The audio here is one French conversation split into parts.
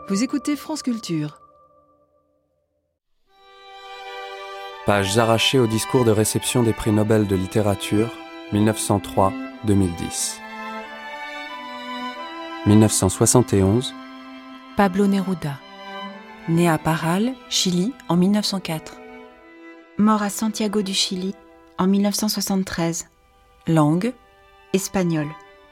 Vous écoutez France Culture. Pages arrachées au discours de réception des prix Nobel de littérature 1903-2010. 1971. Pablo Neruda. Né à Parral, Chili, en 1904. Mort à Santiago du Chili, en 1973. Langue. Espagnol.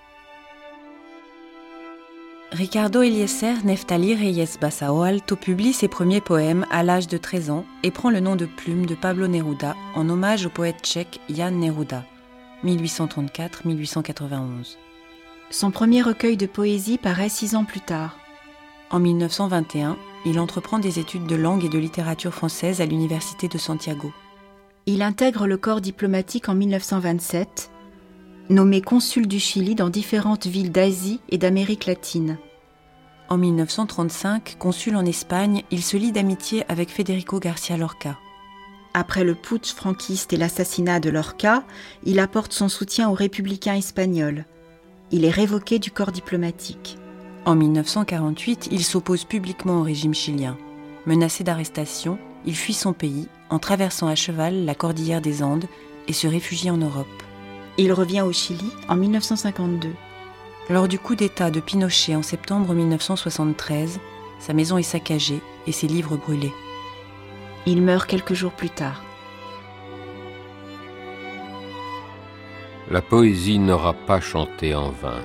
Ricardo Eliezer Neftali Reyes Basaoalto publie ses premiers poèmes à l'âge de 13 ans et prend le nom de plume de Pablo Neruda en hommage au poète tchèque Jan Neruda, 1834-1891. Son premier recueil de poésie paraît 6 ans plus tard. En 1921, il entreprend des études de langue et de littérature française à l'université de Santiago. Il intègre le corps diplomatique en 1927, nommé consul du Chili dans différentes villes d'Asie et d'Amérique latine. En 1935, consul en Espagne, il se lie d'amitié avec Federico García Lorca. Après le putsch franquiste et l'assassinat de Lorca, il apporte son soutien aux républicains espagnols. Il est révoqué du corps diplomatique. En 1948, il s'oppose publiquement au régime chilien. Menacé d'arrestation, il fuit son pays en traversant à cheval la cordillère des Andes et se réfugie en Europe. Il revient au Chili en 1952. Lors du coup d'État de Pinochet en septembre 1973, sa maison est saccagée et ses livres brûlés. Il meurt quelques jours plus tard. La poésie n'aura pas chanté en vain.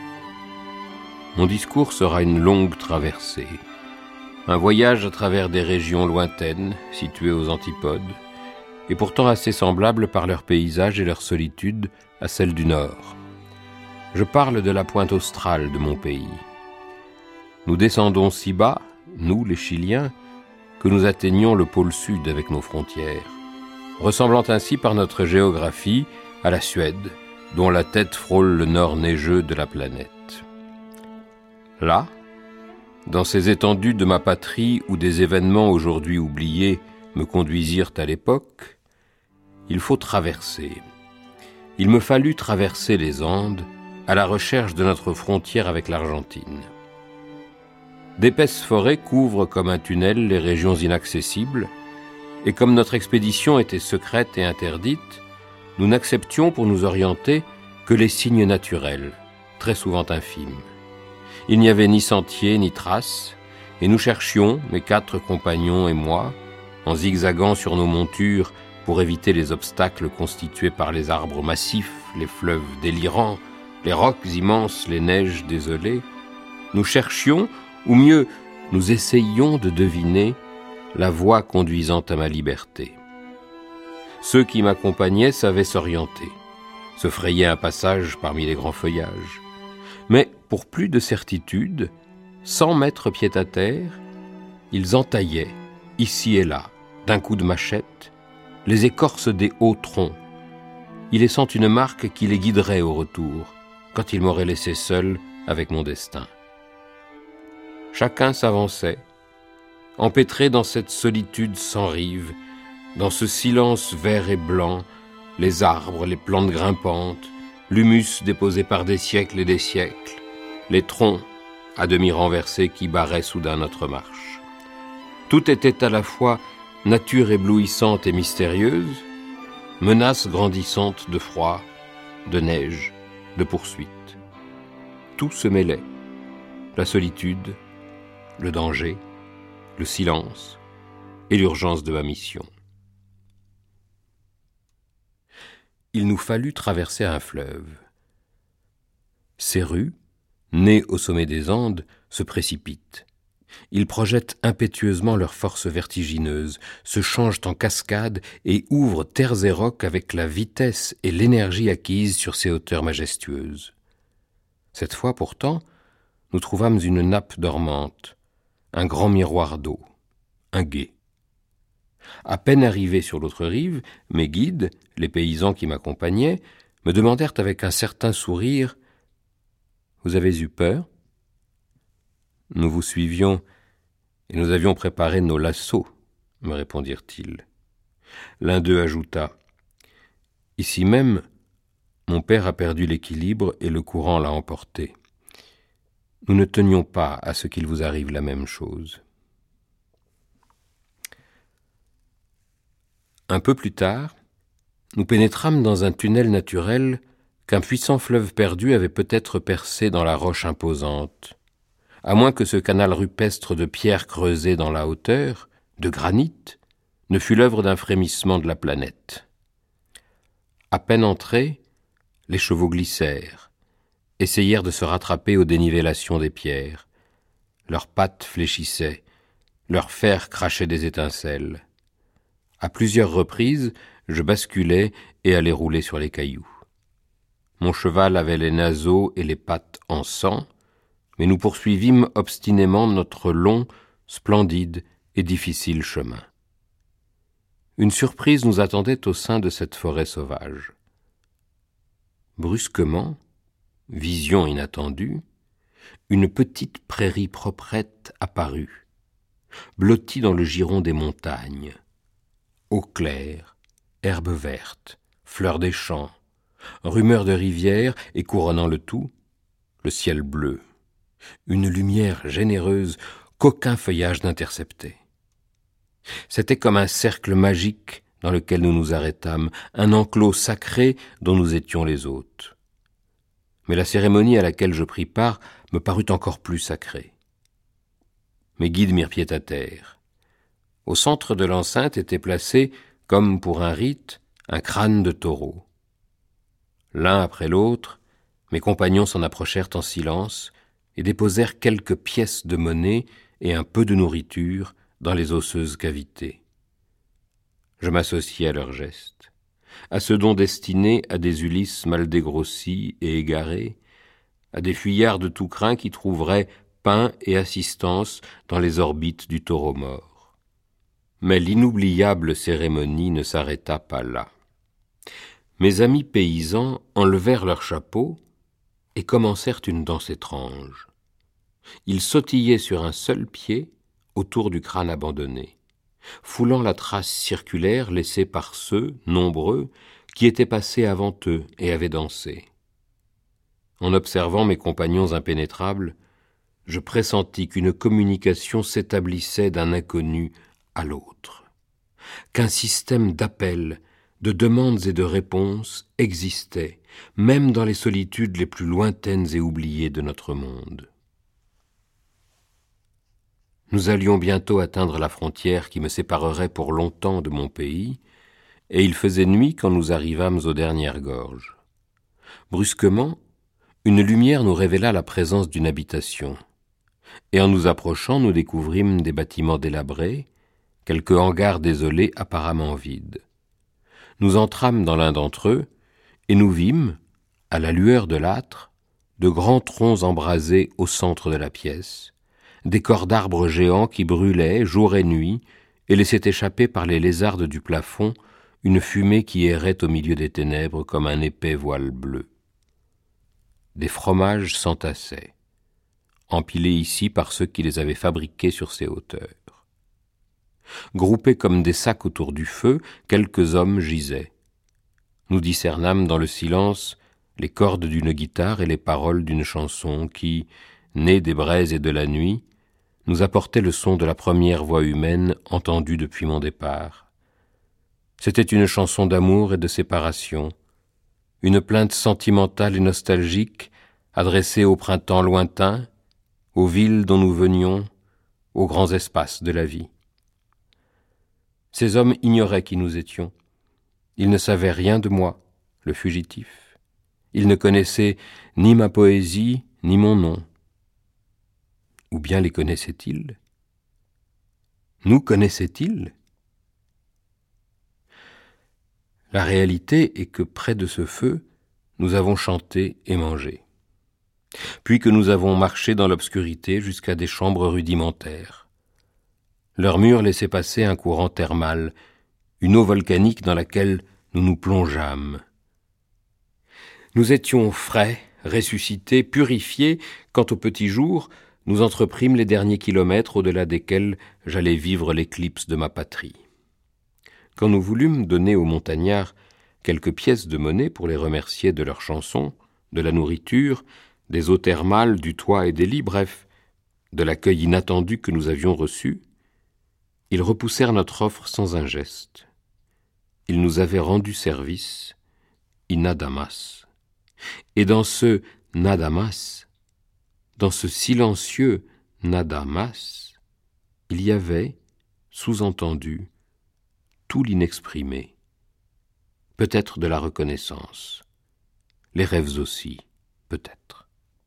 Mon discours sera une longue traversée, un voyage à travers des régions lointaines, situées aux antipodes, et pourtant assez semblables par leur paysage et leur solitude à celles du Nord. Je parle de la pointe australe de mon pays. Nous descendons si bas, nous les Chiliens, que nous atteignons le pôle sud avec nos frontières, ressemblant ainsi par notre géographie à la Suède, dont la tête frôle le nord neigeux de la planète. Là, dans ces étendues de ma patrie où des événements aujourd'hui oubliés me conduisirent à l'époque, il faut traverser. Il me fallut traverser les Andes à la recherche de notre frontière avec l'Argentine. D'épaisses forêts couvrent comme un tunnel les régions inaccessibles, et comme notre expédition était secrète et interdite, nous n'acceptions pour nous orienter que les signes naturels, très souvent infimes. Il n'y avait ni sentier ni traces, et nous cherchions, mes 4 compagnons et moi, en zigzagant sur nos montures pour éviter les obstacles constitués par les arbres massifs, les fleuves délirants, les rocs immenses, les neiges désolées, nous cherchions, ou mieux, nous essayions de deviner la voie conduisant à ma liberté. Ceux qui m'accompagnaient savaient s'orienter, se frayer un passage parmi les grands feuillages. Mais pour plus de certitude, sans mettre pied à terre, ils entaillaient, ici et là, d'un coup de machette, les écorces des hauts troncs, y laissant une marque qui les guiderait au retour, quand ils m'auraient laissé seul avec mon destin. Chacun s'avançait, empêtré dans cette solitude sans rive, dans ce silence vert et blanc, les arbres, les plantes grimpantes, l'humus déposé par des siècles et des siècles, les troncs à demi renversés qui barraient soudain notre marche. Tout était à la fois nature éblouissante et mystérieuse, menace grandissante de froid, de neige, de poursuite. Tout se mêlait, la solitude, le danger, le silence et l'urgence de ma mission. Il nous fallut traverser un fleuve. Ces rues, nées au sommet des Andes, se précipitent. Ils projettent impétueusement leurs forces vertigineuses, se changent en cascades et ouvrent terres et rocs avec la vitesse et l'énergie acquises sur ces hauteurs majestueuses. Cette fois pourtant, nous trouvâmes une nappe dormante, un grand miroir d'eau, un gué. À peine arrivés sur l'autre rive, mes guides, les paysans qui m'accompagnaient, me demandèrent avec un certain sourire « Vous avez eu peur ?» Nous vous suivions et nous avions préparé nos lassos, me répondirent-ils. L'un d'eux ajouta « Ici même, mon père a perdu l'équilibre et le courant l'a emporté. nous ne tenions pas à ce qu'il vous arrive la même chose. Un peu plus tard, nous pénétrâmes dans un tunnel naturel qu'un puissant fleuve perdu avait peut-être percé dans la roche imposante, à moins que ce canal rupestre de pierres creusées dans la hauteur, de granit, ne fût l'œuvre d'un frémissement de la planète. À peine entrés, les chevaux glissèrent, essayèrent de se rattraper aux dénivellations des pierres. Leurs pattes fléchissaient, leurs fers crachaient des étincelles. À plusieurs reprises, je basculais et allais rouler sur les cailloux. Mon cheval avait les naseaux et les pattes en sang, mais nous poursuivîmes obstinément notre long, splendide et difficile chemin. Une surprise nous attendait au sein de cette forêt sauvage. Brusquement, vision inattendue, une petite prairie proprette apparut, blottie dans le giron des montagnes. Eau claire, herbe verte, fleurs des champs, rumeurs de rivière et couronnant le tout, le ciel bleu, une lumière généreuse qu'aucun feuillage n'interceptait. C'était comme un cercle magique dans lequel nous nous arrêtâmes, un enclos sacré dont nous étions les hôtes. Mais la cérémonie à laquelle je pris part me parut encore plus sacrée. Mes guides mirent pied à terre. Au centre de l'enceinte était placé, comme pour un rite, un crâne de taureau. L'un après l'autre, mes compagnons s'en approchèrent en silence et déposèrent quelques pièces de monnaie et un peu de nourriture dans les osseuses cavités. Je m'associai à leurs gestes, à ce don destiné à des Ulysses mal dégrossis et égarés, à des fuyards de tout crin qui trouveraient pain et assistance dans les orbites du taureau mort. Mais l'inoubliable cérémonie ne s'arrêta pas là. Mes amis paysans enlevèrent leurs chapeaux et commencèrent une danse étrange. Ils sautillaient sur un seul pied autour du crâne abandonné, foulant la trace circulaire laissée par ceux, nombreux, qui étaient passés avant eux et avaient dansé. En observant mes compagnons impénétrables, je pressentis qu'une communication s'établissait d'un inconnu à l'autre, qu'un système d'appels, de demandes et de réponses existait, même dans les solitudes les plus lointaines et oubliées de notre monde. Nous allions bientôt atteindre la frontière qui me séparerait pour longtemps de mon pays, et il faisait nuit quand nous arrivâmes aux dernières gorges. Brusquement, une lumière nous révéla la présence d'une habitation, et en nous approchant, nous découvrîmes des bâtiments délabrés, quelques hangars désolés apparemment vides. Nous entrâmes dans l'un d'entre eux, et nous vîmes, à la lueur de l'âtre, de grands troncs embrasés au centre de la pièce, des corps d'arbres géants qui brûlaient jour et nuit et laissaient échapper par les lézardes du plafond une fumée qui errait au milieu des ténèbres comme un épais voile bleu. Des fromages s'entassaient, empilés ici par ceux qui les avaient fabriqués sur ces hauteurs. Groupés comme des sacs autour du feu, quelques hommes gisaient. Nous discernâmes dans le silence les cordes d'une guitare et les paroles d'une chanson qui, née des braises et de la nuit, nous apportait le son de la première voix humaine entendue depuis mon départ. C'était une chanson d'amour et de séparation, une plainte sentimentale et nostalgique adressée au printemps lointain, aux villes dont nous venions, aux grands espaces de la vie. Ces hommes ignoraient qui nous étions. Ils ne savaient rien de moi, le fugitif. Ils ne connaissaient ni ma poésie, ni mon nom. Ou bien les connaissaient-ils? Nous connaissaient-ils? La réalité est que près de ce feu, nous avons chanté et mangé. Puis que nous avons marché dans l'obscurité jusqu'à des chambres rudimentaires. Leurs murs laissaient passer un courant thermal, une eau volcanique dans laquelle nous nous plongeâmes. Nous étions frais, ressuscités, purifiés, quand au petit jour, nous entreprîmes les derniers kilomètres au-delà desquels j'allais vivre l'éclipse de ma patrie. Quand nous voulûmes donner aux montagnards quelques pièces de monnaie pour les remercier de leurs chansons, de la nourriture, des eaux thermales, du toit et des lits, bref, de l'accueil inattendu que nous avions reçu, ils repoussèrent notre offre sans un geste. Ils nous avaient rendu service, in nada más. Et dans ce nada más, dans ce silencieux nada más, il y avait, sous-entendu, tout l'inexprimé, peut-être de la reconnaissance, les rêves aussi, peut-être.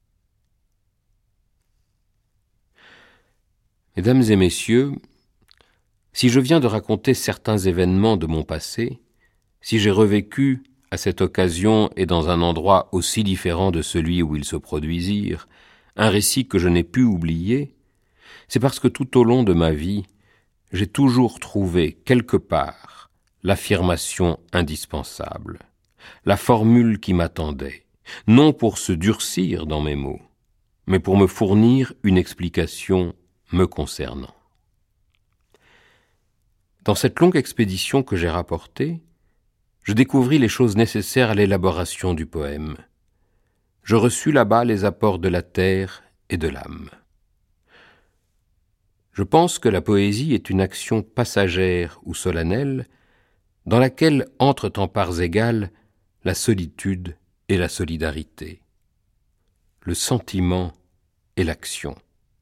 Mesdames et messieurs, si je viens de raconter certains événements de mon passé, si j'ai revécu, à cette occasion et dans un endroit aussi différent de celui où ils se produisirent, un récit que je n'ai pu oublier, c'est parce que tout au long de ma vie, j'ai toujours trouvé quelque part l'affirmation indispensable, la formule qui m'attendait, non pour se durcir dans mes mots, mais pour me fournir une explication me concernant. Dans cette longue expédition que j'ai rapportée, je découvris les choses nécessaires à l'élaboration du poème. Je reçus là-bas les apports de la terre et de l'âme. Je pense que la poésie est une action passagère ou solennelle dans laquelle entrent en parts égales la solitude et la solidarité, le sentiment et l'action,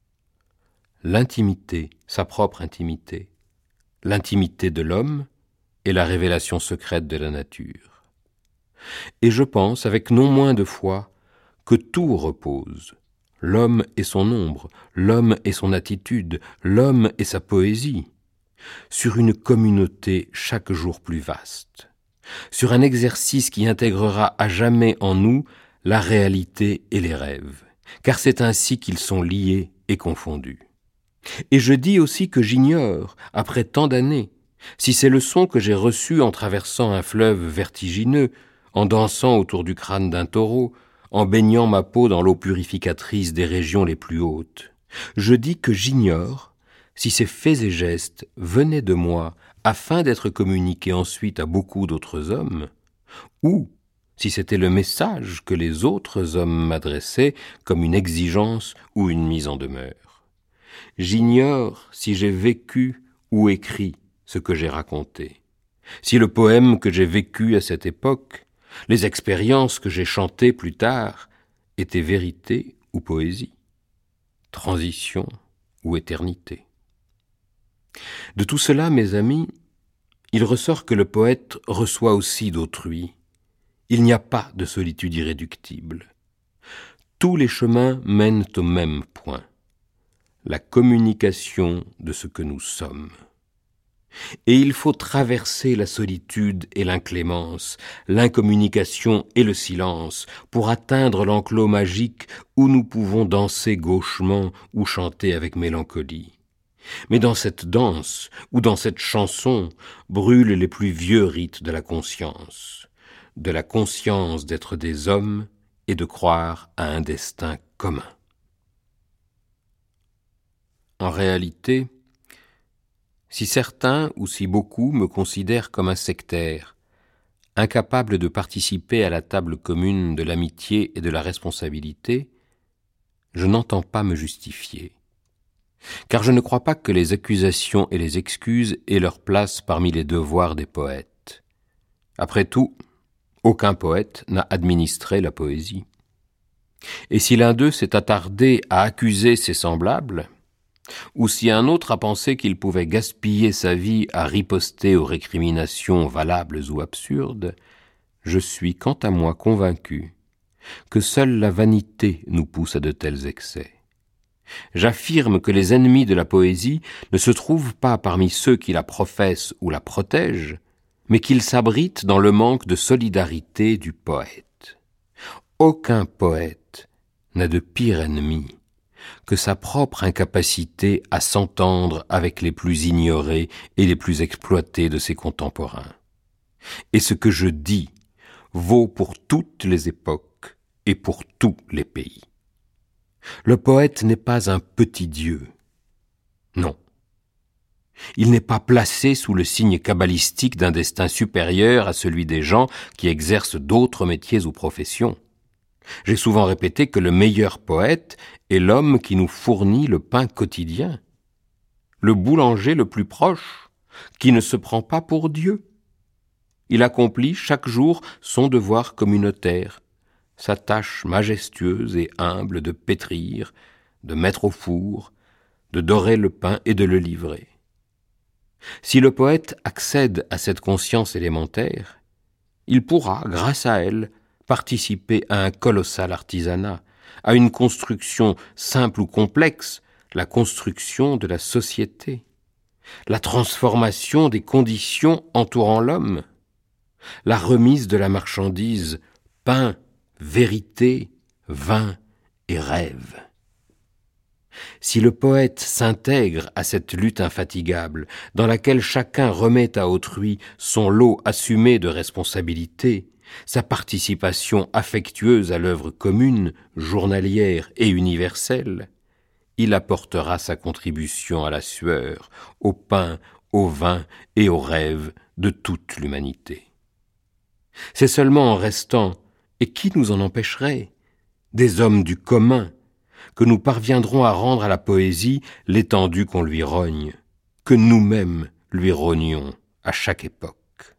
l'intimité, sa propre intimité, l'intimité de l'homme et la révélation secrète de la nature. Et je pense, avec non moins de foi, que tout repose, l'homme et son ombre, l'homme et son attitude, l'homme et sa poésie, sur une communauté chaque jour plus vaste, sur un exercice qui intégrera à jamais en nous la réalité et les rêves, car c'est ainsi qu'ils sont liés et confondus. Et je dis aussi que j'ignore, après tant d'années, si ces leçons que j'ai reçues en traversant un fleuve vertigineux, en dansant autour du crâne d'un taureau, en baignant ma peau dans l'eau purificatrice des régions les plus hautes, je dis que j'ignore si ces faits et gestes venaient de moi afin d'être communiqués ensuite à beaucoup d'autres hommes, ou si c'était le message que les autres hommes m'adressaient comme une exigence ou une mise en demeure. J'ignore si j'ai vécu ou écrit ce que j'ai raconté, si le poème que j'ai vécu à cette époque, les expériences que j'ai chantées plus tard, étaient vérité ou poésie, transition ou éternité. De tout cela, mes amis, il ressort que le poète reçoit aussi d'autrui. Il n'y a pas de solitude irréductible. Tous les chemins mènent au même point, la communication de ce que nous sommes. Et il faut traverser la solitude et l'inclémence, l'incommunication et le silence, pour atteindre l'enclos magique où nous pouvons danser gauchement ou chanter avec mélancolie. Mais dans cette danse ou dans cette chanson brûlent les plus vieux rites de la conscience d'être des hommes et de croire à un destin commun. En réalité, si certains ou si beaucoup me considèrent comme un sectaire, incapable de participer à la table commune de l'amitié et de la responsabilité, je n'entends pas me justifier. Car je ne crois pas que les accusations et les excuses aient leur place parmi les devoirs des poètes. Après tout, aucun poète n'a administré la poésie. Et si l'un d'eux s'est attardé à accuser ses semblables, ou si un autre a pensé qu'il pouvait gaspiller sa vie à riposter aux récriminations valables ou absurdes, je suis quant à moi convaincu que seule la vanité nous pousse à de tels excès. J'affirme que les ennemis de la poésie ne se trouvent pas parmi ceux qui la professent ou la protègent, mais qu'ils s'abritent dans le manque de solidarité du poète. Aucun poète n'a de pire ennemi que sa propre incapacité à s'entendre avec les plus ignorés et les plus exploités de ses contemporains. Et ce que je dis vaut pour toutes les époques et pour tous les pays. Le poète n'est pas un petit dieu. Non. Il n'est pas placé sous le signe kabbalistique d'un destin supérieur à celui des gens qui exercent d'autres métiers ou professions. J'ai souvent répété que le meilleur poète est l'homme qui nous fournit le pain quotidien, le boulanger le plus proche, qui ne se prend pas pour Dieu. Il accomplit chaque jour son devoir communautaire, sa tâche majestueuse et humble de pétrir, de mettre au four, de dorer le pain et de le livrer. Si le poète accède à cette conscience élémentaire, il pourra, grâce à elle, participer à un colossal artisanat, à une construction simple ou complexe, la construction de la société, la transformation des conditions entourant l'homme, la remise de la marchandise pain, vérité, vin et rêve. Si le poète s'intègre à cette lutte infatigable, dans laquelle chacun remet à autrui son lot assumé de responsabilités, sa participation affectueuse à l'œuvre commune, journalière et universelle, il apportera sa contribution à la sueur, au pain, au vin et aux rêves de toute l'humanité. C'est seulement en restant, et qui nous en empêcherait, des hommes du commun, que nous parviendrons à rendre à la poésie l'étendue qu'on lui rogne, que nous-mêmes lui rognions à chaque époque.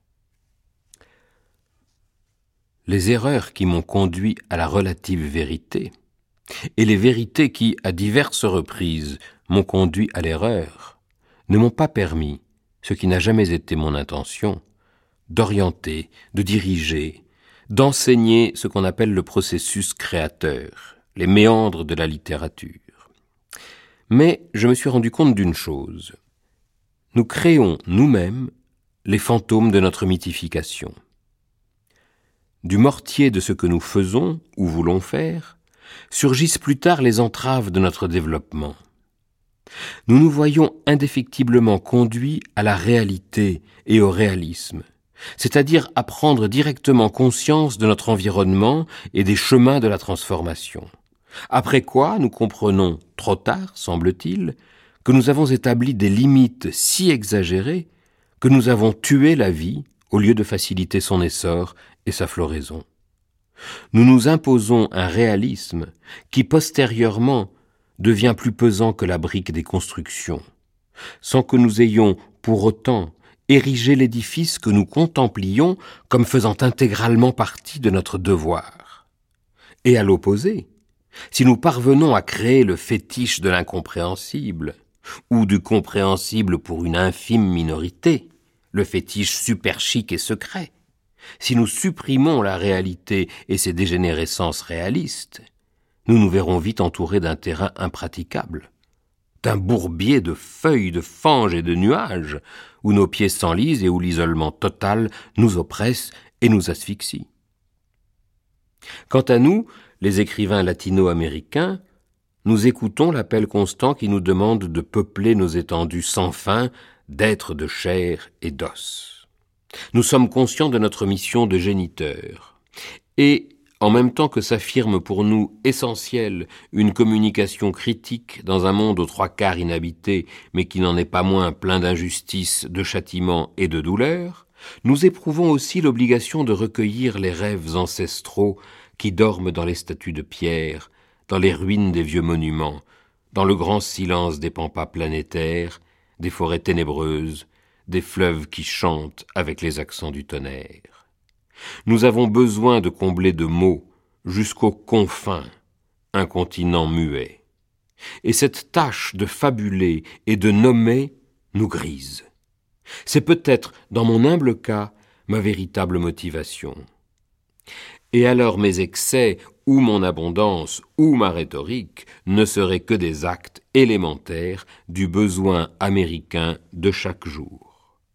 Les erreurs qui m'ont conduit à la relative vérité, et les vérités qui, à diverses reprises, m'ont conduit à l'erreur, ne m'ont pas permis, ce qui n'a jamais été mon intention, d'orienter, de diriger, d'enseigner ce qu'on appelle le processus créateur, les méandres de la littérature. Mais je me suis rendu compte d'une chose. Nous créons nous-mêmes les fantômes de notre mythification. Du mortier de ce que nous faisons ou voulons faire, surgissent plus tard les entraves de notre développement. Nous nous voyons indéfectiblement conduits à la réalité et au réalisme, c'est-à-dire à prendre directement conscience de notre environnement et des chemins de la transformation. Après quoi, nous comprenons, trop tard, semble-t-il, que nous avons établi des limites si exagérées que nous avons tué la vie au lieu de faciliter son essor et sa floraison. Nous nous imposons un réalisme qui, postérieurement, devient plus pesant que la brique des constructions, sans que nous ayons, pour autant, érigé l'édifice que nous contemplions comme faisant intégralement partie de notre devoir. Et à l'opposé, si nous parvenons à créer le fétiche de l'incompréhensible, ou du compréhensible pour une infime minorité, le fétiche super chic et secret, si nous supprimons la réalité et ses dégénérescences réalistes, nous nous verrons vite entourés d'un terrain impraticable, d'un bourbier de feuilles, de fanges et de nuages, où nos pieds s'enlisent et où l'isolement total nous oppresse et nous asphyxie. Quant à nous, les écrivains latino-américains, nous écoutons l'appel constant qui nous demande de peupler nos étendues sans fin d'êtres de chair et d'os. Nous sommes conscients de notre mission de géniteur, et en même temps que s'affirme pour nous essentielle une communication critique dans un monde aux trois quarts inhabité, mais qui n'en est pas moins plein d'injustice, de châtiments et de douleurs, nous éprouvons aussi l'obligation de recueillir les rêves ancestraux qui dorment dans les statues de pierre, dans les ruines des vieux monuments, dans le grand silence des pampas planétaires, des forêts ténébreuses, des fleuves qui chantent avec les accents du tonnerre. Nous avons besoin de combler de mots jusqu'aux confins un continent muet. Et cette tâche de fabuler et de nommer nous grise. C'est peut-être, dans mon humble cas, ma véritable motivation. Et alors mes excès, ou mon abondance, ou ma rhétorique, ne seraient que des actes élémentaires du besoin américain de chaque jour.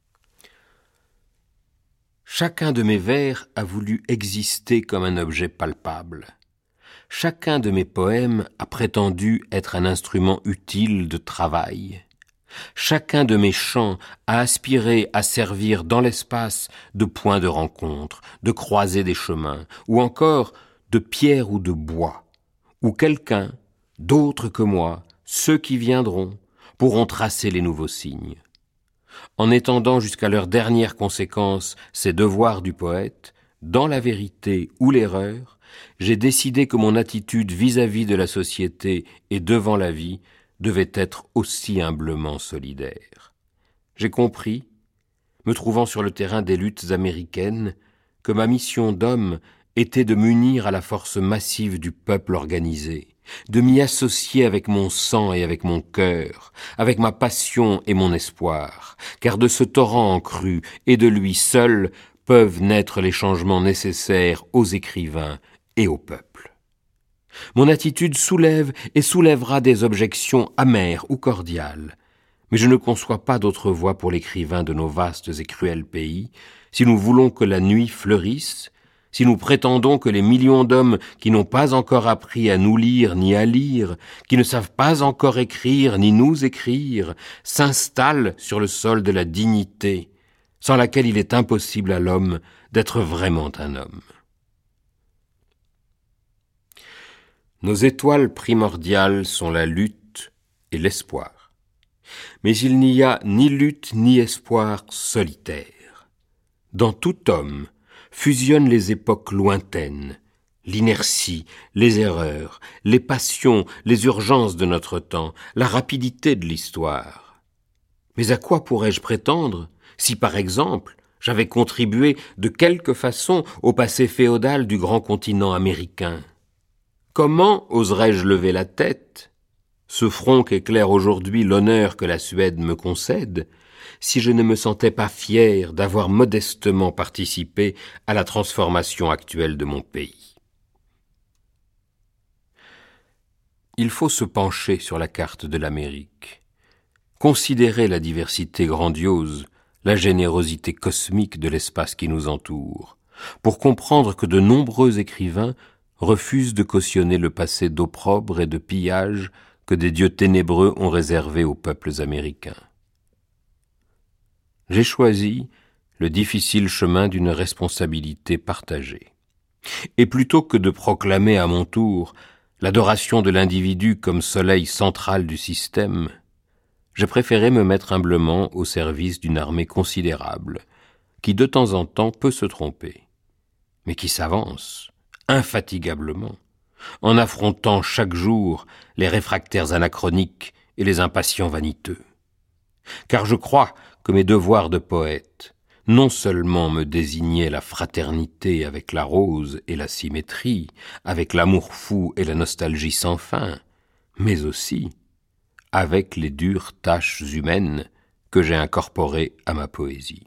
Chacun de mes vers a voulu exister comme un objet palpable. Chacun de mes poèmes a prétendu être un instrument utile de travail. Chacun de mes chants a aspiré à servir dans l'espace de point de rencontre, de croisée des chemins, ou encore de pierre ou de bois, où quelqu'un, d'autres que moi, ceux qui viendront, pourront tracer les nouveaux signes. En étendant jusqu'à leurs dernières conséquences ces devoirs du poète, dans la vérité ou l'erreur, j'ai décidé que mon attitude vis-à-vis de la société et devant la vie devait être aussi humblement solidaire. J'ai compris, me trouvant sur le terrain des luttes américaines, que ma mission d'homme était de m'unir à la force massive du peuple organisé, de m'y associer avec mon sang et avec mon cœur, avec ma passion et mon espoir, car de ce torrent en crue et de lui seul peuvent naître les changements nécessaires aux écrivains et au peuple. Mon attitude soulève et soulèvera des objections amères ou cordiales, mais je ne conçois pas d'autre voie pour l'écrivain de nos vastes et cruels pays, si nous voulons que la nuit fleurisse, si nous prétendons que les millions d'hommes qui n'ont pas encore appris à nous lire ni à lire, qui ne savent pas encore écrire ni nous écrire, s'installent sur le sol de la dignité, sans laquelle il est impossible à l'homme d'être vraiment un homme. Nos étoiles primordiales sont la lutte et l'espoir. Mais il n'y a ni lutte ni espoir solitaire. Dans tout homme fusionnent les époques lointaines, l'inertie, les erreurs, les passions, les urgences de notre temps, la rapidité de l'histoire. Mais à quoi pourrais-je prétendre si, par exemple, j'avais contribué de quelque façon au passé féodal du grand continent américain? Comment oserais-je lever la tête, ce front qu'éclaire aujourd'hui l'honneur que la Suède me concède, si je ne me sentais pas fier d'avoir modestement participé à la transformation actuelle de mon pays? Il faut se pencher sur la carte de l'Amérique, considérer la diversité grandiose, la générosité cosmique de l'espace qui nous entoure, pour comprendre que de nombreux écrivains refusent de cautionner le passé d'opprobre et de pillage que des dieux ténébreux ont réservé aux peuples américains. J'ai choisi le difficile chemin d'une responsabilité partagée. Et plutôt que de proclamer à mon tour l'adoration de l'individu comme soleil central du système, j'ai préféré me mettre humblement au service d'une armée considérable, qui de temps en temps peut se tromper, mais qui s'avance infatigablement, en affrontant chaque jour les réfractaires anachroniques et les impatients vaniteux. Car je crois que mes devoirs de poète non seulement me désignaient la fraternité avec la rose et la symétrie, avec l'amour fou et la nostalgie sans fin, mais aussi avec les dures tâches humaines que j'ai incorporées à ma poésie.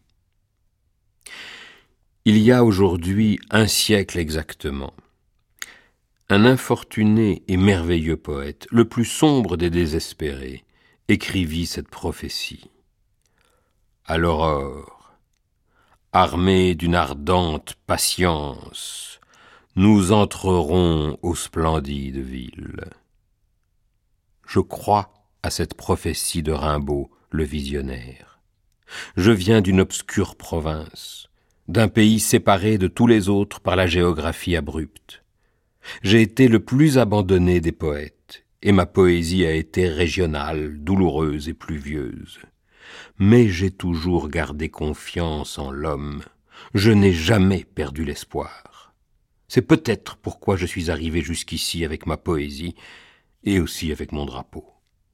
Il y a aujourd'hui 1 siècle exactement, un infortuné et merveilleux poète, le plus sombre des désespérés, écrivit cette prophétie. À l'aurore, armés d'une ardente patience, nous entrerons aux splendides villes. Je crois à cette prophétie de Rimbaud, le visionnaire. Je viens d'une obscure province, d'un pays séparé de tous les autres par la géographie abrupte. J'ai été le plus abandonné des poètes, et ma poésie a été régionale, douloureuse et pluvieuse. Mais j'ai toujours gardé confiance en l'homme. Je n'ai jamais perdu l'espoir. C'est peut-être pourquoi je suis arrivé jusqu'ici avec ma poésie, et aussi avec mon drapeau.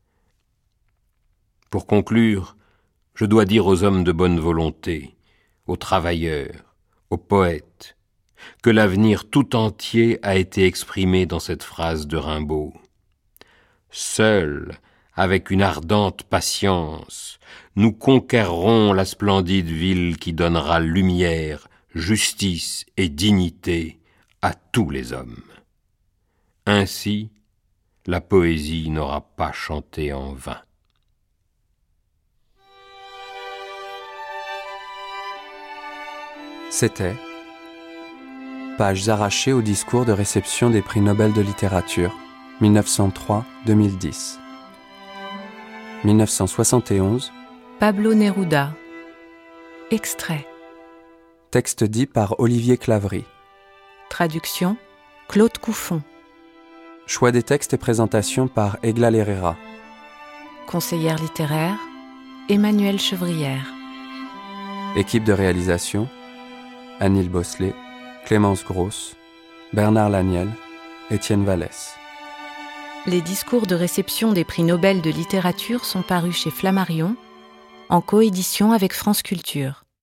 Pour conclure, je dois dire aux hommes de bonne volonté, aux travailleurs, aux poètes, que l'avenir tout entier a été exprimé dans cette phrase de Rimbaud. Seuls, avec une ardente patience, nous conquerrons la splendide ville qui donnera lumière, justice et dignité à tous les hommes. Ainsi, la poésie n'aura pas chanté en vain. C'était Pages arrachées au discours de réception des prix Nobel de littérature 1903-2010. 1971 Pablo Neruda. Extrait. Texte dit par Olivier Claverie. Traduction Claude Couffon. Choix des textes et présentation par Eglal Herrera. Conseillère littéraire Emmanuelle Chevrière. Équipe de réalisation Anil Bosley, Clémence Gross, Bernard Laniel, Étienne Vallès. Les discours de réception des prix Nobel de littérature sont parus chez Flammarion, en coédition avec France Culture.